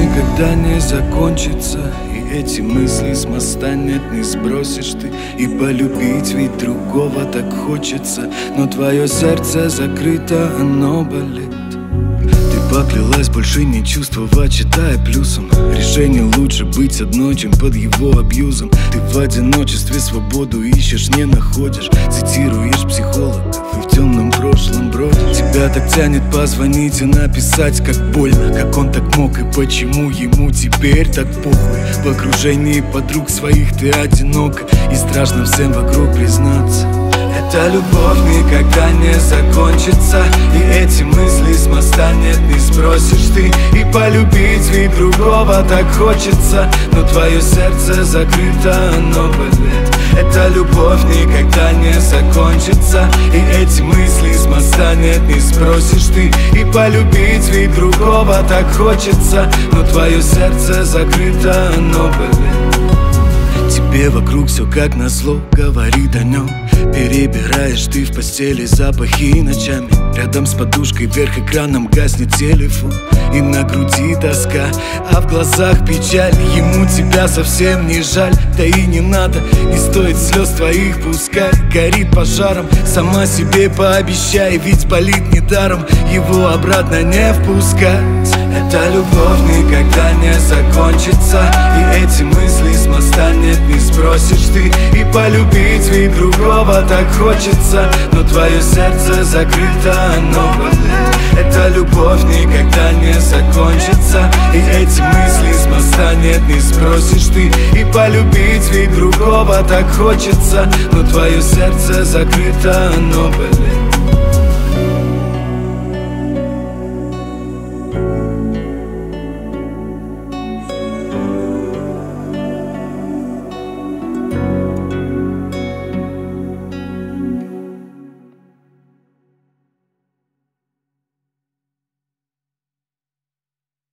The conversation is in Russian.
никогда не закончится, и эти мысли с моста нет, не сбросишь ты. И полюбить ведь другого так хочется, но твое сердце закрыто, оно болит. Ты поклялась больше не чувствовать, читая плюсом. Решение лучше быть одной, чем под его абьюзом. Ты в одиночестве свободу ищешь, не находишь. Цитируешь психологов и в темном прошлом бродишь. Тебя так тянет позвонить и написать, как больно, как он так мог и почему ему теперь так похуй. В окружении подруг своих ты одинока, и страшно всем вокруг признаться. Эта любовь никогда не закончится, и эти мысли с моста нет, не сбросишь ты. И полюбить ведь другого так хочется, но твое сердце закрыто, оно болит. Эта любовь никогда не закончится, и эти мысли с моста нет, не сбросишь ты. И полюбить ведь другого так хочется, но твое сердце закрыто, оно болит. Тебе вокруг все как назло говорит о нем. Перебираешь ты в постели запахи ночами. Рядом с подушкой вверх экраном гаснет телефон, и на груди тоска, а в глазах печаль. Ему тебя совсем не жаль, да и не надо. Не стоит слез твоих, пускай горит пожаром. Сама себе пообещай, ведь болит недаром. Его обратно не впускать. Эта любовь никогда не закончится, и эти мысли с моста нет, не сбросишь ты. И полюбить ведь другого так хочется, но твое сердце закрыто, оно болит. Эта любовь никогда не закончится, и эти мысли с моста нет, не сбросишь ты. И полюбить ведь другого так хочется, но твое сердце закрыто, оно болит.